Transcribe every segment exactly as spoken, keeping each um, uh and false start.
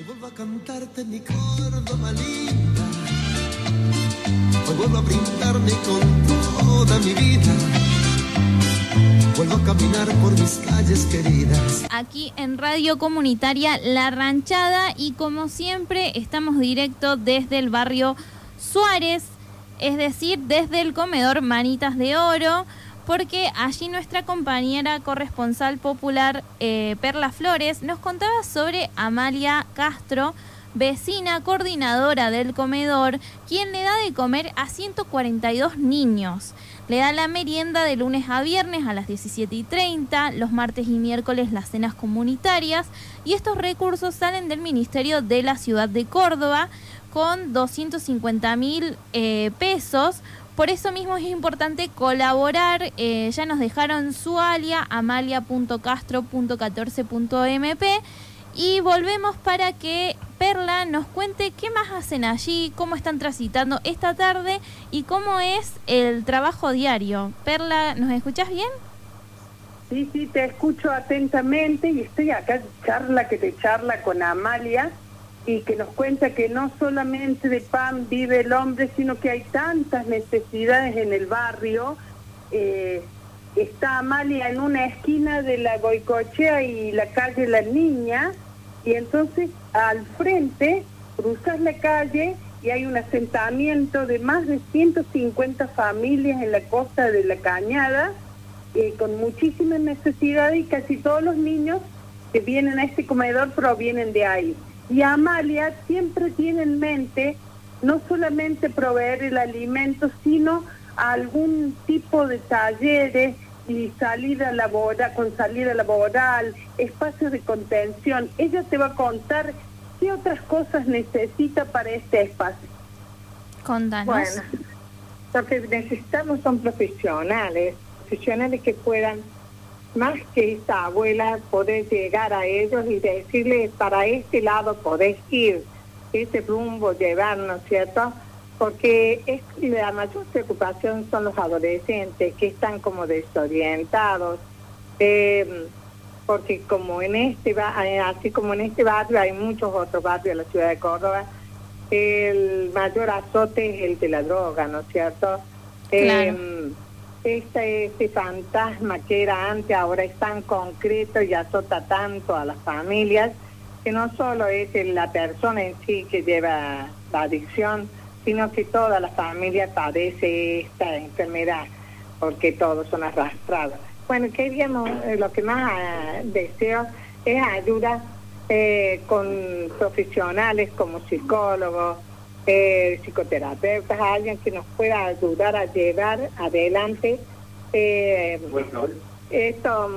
vuelvo a cantarte mi Córdoba linda, hoy vuelvo a brindarme con toda mi vida, vuelvo a caminar por mis calles queridas. Aquí en Radio Comunitaria La Ranchada y como siempre estamos directo desde el barrio Suárez, es decir, desde el comedor Manitas de Oro, porque allí nuestra compañera corresponsal popular eh, Perla Flores nos contaba sobre Amalia Castro, vecina coordinadora del comedor, quien le da de comer a ciento cuarenta y dos niños. Le da la merienda de lunes a viernes a las diecisiete y treinta, los martes y miércoles las cenas comunitarias, y estos recursos salen del Ministerio de la Ciudad de Córdoba con doscientos cincuenta mil eh, pesos. Por eso mismo es importante colaborar. Eh, ya nos dejaron su alia, amalia punto castro punto catorce punto m p, y volvemos para que Perla nos cuente qué más hacen allí, cómo están transitando esta tarde y cómo es el trabajo diario. Perla, ¿nos escuchás bien? Sí, sí, te escucho atentamente y estoy acá charla que te charla con Amalia y que nos cuenta que no solamente de pan vive el hombre, sino que hay tantas necesidades en el barrio. Eh, está Amalia en una esquina de la Goicoechea y la calle La Niña, y entonces al frente cruzas la calle y hay un asentamiento de más de ciento cincuenta familias en la costa de La Cañada, eh, con muchísimas necesidades, y casi todos los niños que vienen a este comedor provienen de ahí. Y Amalia siempre tiene en mente no solamente proveer el alimento, sino algún tipo de talleres y salida laboral, con salida laboral, espacios de contención. Ella te va a contar qué otras cosas necesita para este espacio. Contanos. Bueno, lo que necesitamos son profesionales, profesionales que puedan, más que esta abuela, poder llegar a ellos y decirles, para este lado podés ir, ese rumbo llevar, ¿no es cierto? Porque es, la mayor preocupación son los adolescentes que están como desorientados, eh, porque como en este así como en este barrio hay muchos otros barrios de la ciudad de Córdoba, el mayor azote es el de la droga, ¿no es cierto? Claro. Eh, Este, este fantasma que era antes ahora es tan concreto y azota tanto a las familias, que no solo es la persona en sí que lleva la adicción, sino que toda la familia padece esta enfermedad, porque todos son arrastrados. Bueno, queríamos, eh, lo que más eh, deseo es ayuda eh, con profesionales como psicólogos, Eh, psicoterapeutas, alguien que nos pueda ayudar a llevar adelante eh, esto,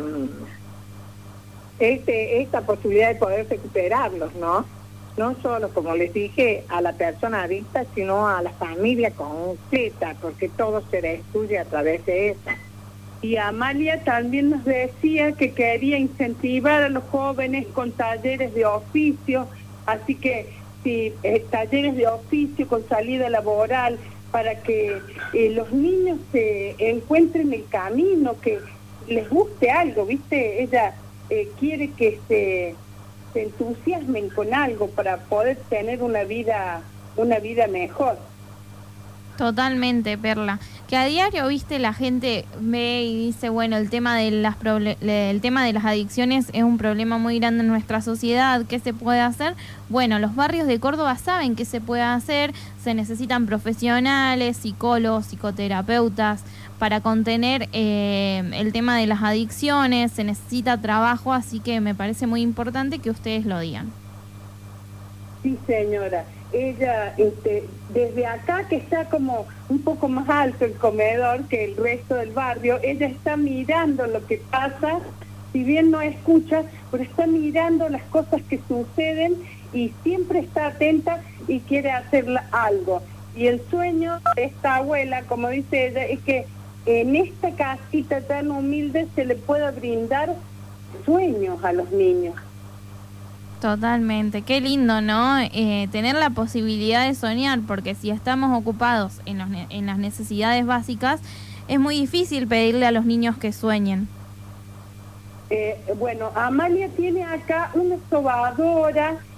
este, esta posibilidad de poder recuperarlos, ¿no? No solo, como les dije, a la persona adicta, sino a la familia completa, porque todo se destruye a través de eso. Y Amalia también nos decía que quería incentivar a los jóvenes con talleres de oficio, así que sí, eh, talleres de oficio con salida laboral, para que eh, los niños se encuentren el camino, que les guste algo, ¿viste? Ella eh, quiere que se, se entusiasmen con algo para poder tener una vida, una vida mejor. Totalmente, Perla. Que a diario, viste, la gente ve y dice, bueno, el tema de las proble- el tema de las adicciones es un problema muy grande en nuestra sociedad. ¿Qué se puede hacer? Bueno, los barrios de Córdoba saben qué se puede hacer. Se necesitan profesionales, psicólogos, psicoterapeutas para contener eh, el tema de las adicciones. Se necesita trabajo, así que me parece muy importante que ustedes lo digan. Sí, señora. Ella, este, desde acá, que está como un poco más alto el comedor que el resto del barrio, ella está mirando lo que pasa, si bien no escucha, pero está mirando las cosas que suceden y siempre está atenta y quiere hacer algo. Y el sueño de esta abuela, como dice ella, es que en esta casita tan humilde se le pueda brindar sueños a los niños. Totalmente, qué lindo, ¿no? Eh, tener la posibilidad de soñar, porque si estamos ocupados en, los ne- en las necesidades básicas, es muy difícil pedirle a los niños que sueñen. Eh, bueno, Amalia tiene acá una sobadora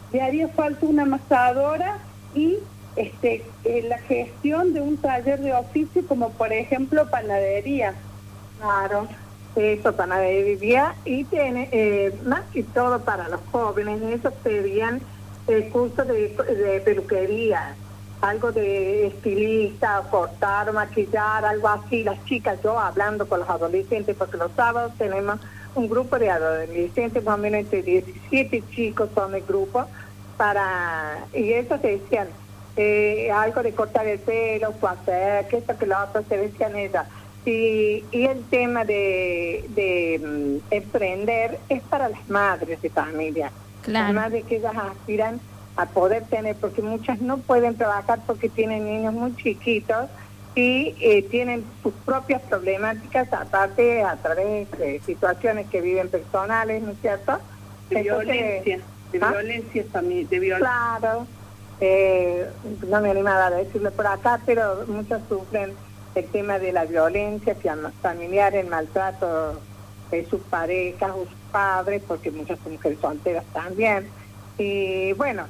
le haría falta una amasadora y este eh, la gestión de un taller de oficio, como por ejemplo panadería. Claro, eso, panadería, y tiene eh, más que todo para los jóvenes, eso pedían el curso de, de peluquería, algo de estilista, cortar, maquillar, algo así. Las chicas, yo hablando con los adolescentes, porque los sábados tenemos un grupo de adolescentes, más o menos entre diecisiete chicos son el grupo, para, y ellos decían, eh, algo de cortar el pelo, hacer, que esto, que lo otro, se decían ellas. Y, y el tema de, de um, emprender es para las madres de familia, Claro. las madres que ellas aspiran a poder tener, porque muchas no pueden trabajar porque tienen niños muy chiquitos y eh, tienen sus propias problemáticas, aparte a través de situaciones que viven personales, ¿no es cierto? De Entonces, violencia, de ¿ah? violencia familiar, de violencia. Claro, eh, no me animaba a decirlo por acá, pero muchos sufren el tema de la violencia familiar, el maltrato de sus parejas o sus padres, porque muchas son mujeres solteras también. Y bueno,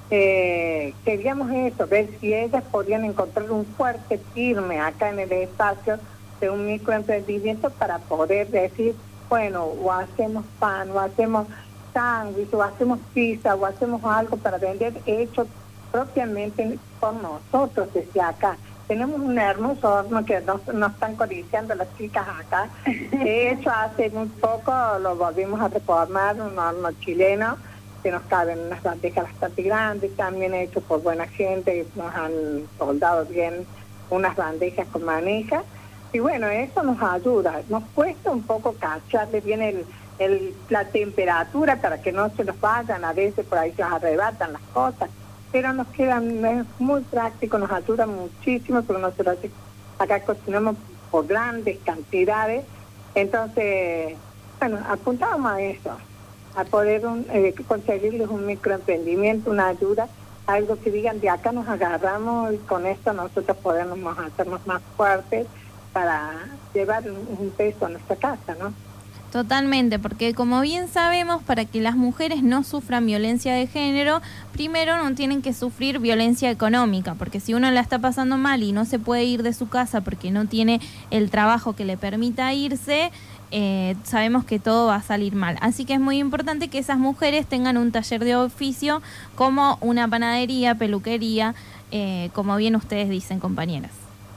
eh, queríamos eso, ver si ellas podían encontrar un fuerte firme acá en el espacio de un microemprendimiento para poder decir, bueno, o hacemos pan, o hacemos sándwich, o hacemos pizza, o hacemos algo para vender hecho propiamente por nosotros desde acá. Tenemos un hermoso horno que nos, nos están codiciando las chicas acá. De hecho, hace muy poco lo volvimos a reformar, un horno chileno, que nos caben unas bandejas bastante grandes, también hecho por buena gente, nos han soldado bien unas bandejas con manija. Y bueno, eso nos ayuda. Nos cuesta un poco cacharle bien el, el, la temperatura para que no se nos vayan, a veces por ahí se nos arrebatan las cosas. Pero nos quedan, es muy práctico, nos ayuda muchísimo, porque nosotros acá cocinamos por grandes cantidades. Entonces, bueno, apuntamos a eso, a poder un, eh, conseguirles un microemprendimiento, una ayuda, algo que digan, de acá nos agarramos y con esto nosotros podemos hacernos más fuertes para llevar un, un peso a nuestra casa, ¿no? Totalmente, porque como bien sabemos, para que las mujeres no sufran violencia de género, primero no tienen que sufrir violencia económica, porque si uno la está pasando mal y no se puede ir de su casa porque no tiene el trabajo que le permita irse, eh, sabemos que todo va a salir mal. Así que es muy importante que esas mujeres tengan un taller de oficio como una panadería, peluquería, eh, como bien ustedes dicen, compañeras.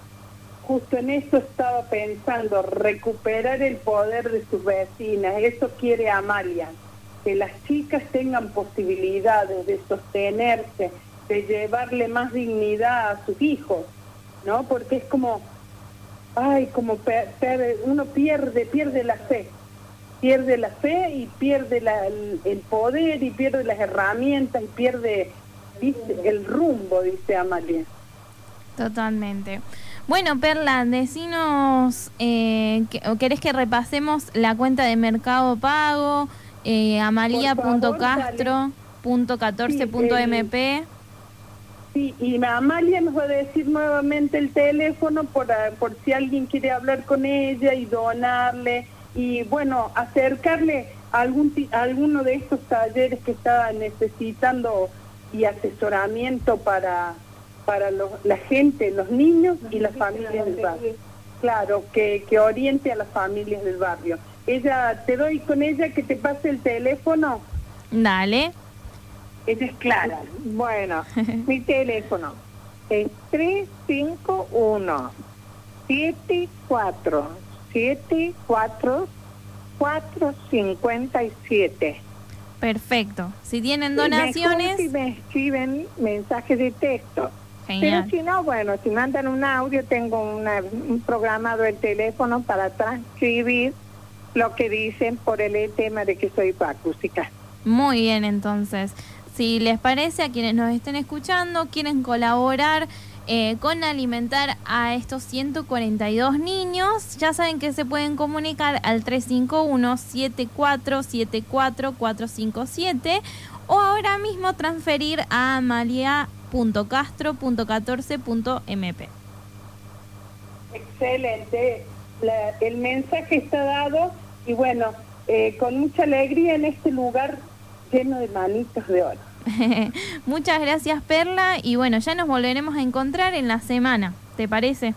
Justo en eso estaba pensando, recuperar el poder de sus vecinas. Eso quiere Amalia, que las chicas tengan posibilidades de sostenerse, de llevarle más dignidad a sus hijos, ¿no? Porque es como, ay, como per, per, uno pierde, pierde la fe, pierde la fe y pierde la, el, el poder y pierde las herramientas y pierde, dice, el rumbo, dice Amalia. Totalmente. Bueno, Perla, decinos, eh, ¿querés que repasemos la cuenta de Mercado Pago, eh, amalia punto castro punto catorce punto m p? Sí, y Amalia nos va a decir nuevamente el teléfono por, por si alguien quiere hablar con ella y donarle, y bueno, acercarle a, algún, a alguno de estos talleres que está necesitando y asesoramiento para... para los, la gente, los niños y las familias del barrio. Claro, que, que oriente a las familias del barrio. Ella, te doy con ella que te pase el teléfono. Dale. Ella es Clara. Bueno, mi teléfono es tres cinco uno, siete cuatro, siete cuatro, cuatro cinco siete. Perfecto. Si tienen donaciones... Si me escriben mensajes de texto. Genial. Pero si no, bueno, si mandan un audio, tengo una, un programado el teléfono para transcribir lo que dicen por el tema de que soy hipoacústica. Muy bien, entonces. Si les parece, a quienes nos estén escuchando, quieren colaborar eh, con alimentar a estos ciento cuarenta y dos niños, ya saben que se pueden comunicar al tres cinco uno, siete cuatro siete cuatro, cuatro cinco siete o ahora mismo transferir a amalia punto castro punto catorce punto m p. Excelente, La, el mensaje está dado y bueno, eh, con mucha alegría en este lugar lleno de manitos de oro. Muchas gracias, Perla, y bueno, ya nos volveremos a encontrar en la semana, ¿te parece?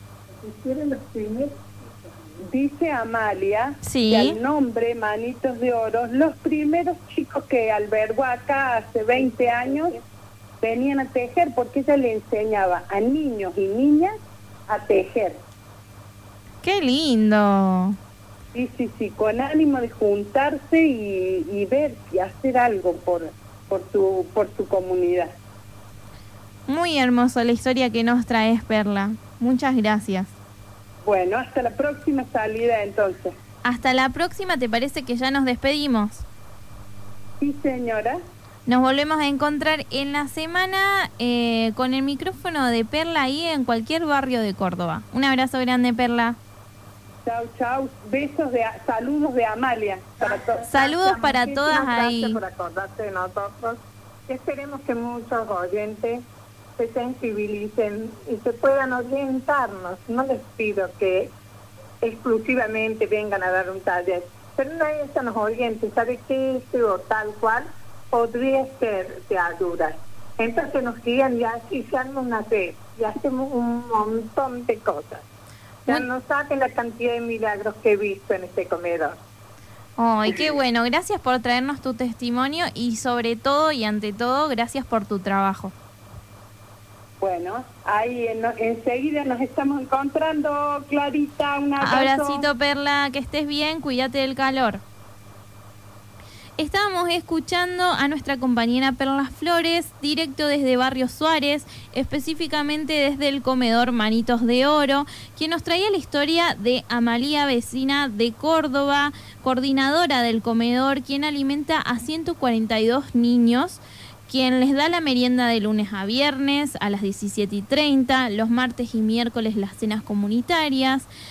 Dice Amalia, sí, que al nombre Manitos de Oro, los primeros chicos que albergó acá hace veinte años venían a tejer porque ella le enseñaba a niños y niñas a tejer. ¡Qué lindo! Sí, sí, sí, con ánimo de juntarse y, y ver y hacer algo por, por, su, por su comunidad. Muy hermoso la historia que nos traes, Perla. Muchas gracias. Bueno, hasta la próxima salida entonces. Hasta la próxima, ¿te parece que ya nos despedimos? Sí, señora. Nos volvemos a encontrar en la semana eh, con el micrófono de Perla ahí en cualquier barrio de Córdoba. Un abrazo grande, Perla. Chau, chau. Besos de saludos de Amalia para todos. Saludos para todas ahí. Gracias por acordarse de nosotros. Esperemos que muchos oyentes se sensibilicen y se puedan orientarnos. No les pido que exclusivamente vengan a dar un taller, pero una vez nos orienten, sabe que este o tal cual podría ser de ayuda. Entonces nos guían y así se arma una red y hacemos un montón de cosas. Ya Muy... no saben la cantidad de milagros que he visto en este comedor. Ay, qué bueno. Gracias por traernos tu testimonio y sobre todo y ante todo, gracias por tu trabajo. Bueno, ahí en, enseguida nos estamos encontrando, Clarita. Un abrazo. Abracito, Perla, que estés bien, cuídate del calor. Estábamos escuchando a nuestra compañera Perla Flores, directo desde Barrio Suárez, específicamente desde el comedor Manitos de Oro, quien nos traía la historia de Amalia, vecina de Córdoba, coordinadora del comedor, quien alimenta a ciento cuarenta y dos niños, quien les da la merienda de lunes a viernes a las diecisiete y treinta, los martes y miércoles las cenas comunitarias,